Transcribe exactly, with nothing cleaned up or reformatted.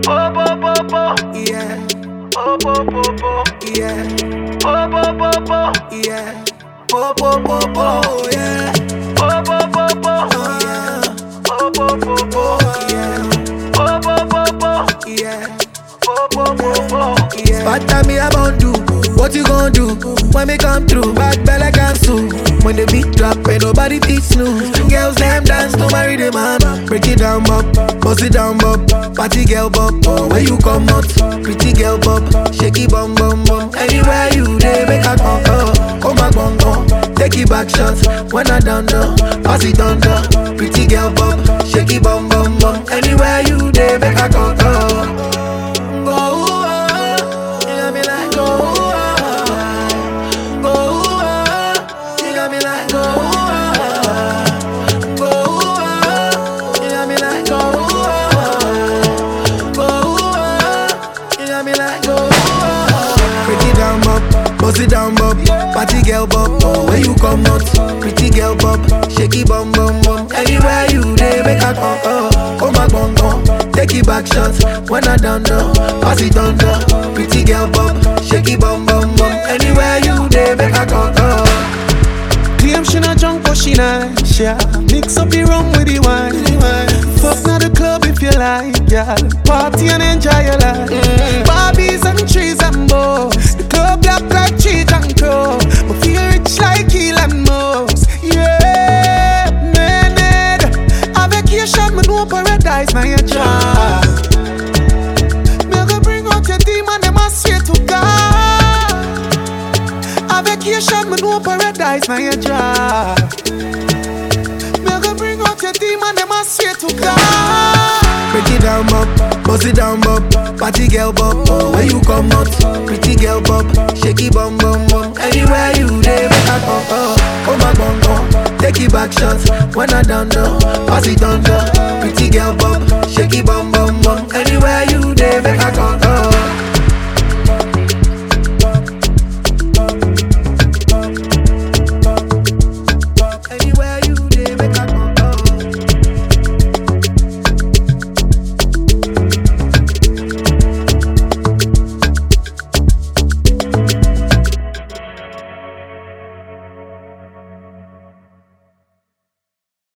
Oh, bo, bo, bo. Yeah. Oh, bo, bo, bo. Yeah. Oh, bo, bo, bo. Yeah. Oh, bo, bo, bo. Yeah. Oh, bo, bo, bo. Yeah. Oh, bo, bo, bo. Yeah. Oh, bo, bo, bo. Yeah. Oh, bo, bo, bo. Yeah. Bad time me about do. What you gon' do when me come through? Bad belle cancel. When the beat drop, ain't nobody teach snooze. Girls them dance to marry the man. Break it down, bop, bust it down, bop. Party girl, bop, oh, where you come out? Pretty girl, bop, shaky bum bum bum. Anywhere you dey, make a come, oh, come back, bum bum. Take it back shots when I done done. Pass it under. Pretty girl, bop, shaky bum bum bum. Anywhere you dey, make a come, oh. Bust it down, bop, party girl, bop, oh, where you come out? Pretty girl, bop, shaky bum bum bum. Anywhere you dey, make a come, oh, come back, bum bum. Take it back shots when I done done. Pass it under. Pretty girl, bop, shaky bum bum bum. Anywhere you dey, make a come, oh. Claim she not drunk but she nice, yeah. Mix up the rum with the wine. Fuck now the club if you like, yeah. Party and enjoy your life. mm. Barbies and trees and bows. The club black like cheese and crow. But feel rich like Elon Musk. Yeah, man, a vacation, me know paradise, now your job. Me go bring out your demon, them I swear to God. A vacation, me know paradise, now your job. Me go bring out your demon, them I swear to God. Break it down, bop, bust it down, bop. Party girl, bop, oh, where you come out? Pretty girl, bop, shaky bum bum bum. Anywhere you dey, make a come, oh, come back, bum bum. Take it back shots when I done done. Pass it under. Pretty girl, bop, shaky bum bum bum. Anywhere you dey, make a come, oh.